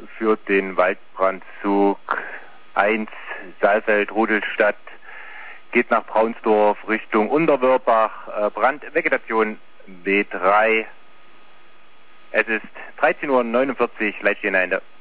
führt den Waldbrandzug 1 Saalfeld-Rudolstadt, geht nach Braunsdorf Richtung Unterwörbach, Brandvegetation B3. Es ist 13:49 Uhr, Leitstehende.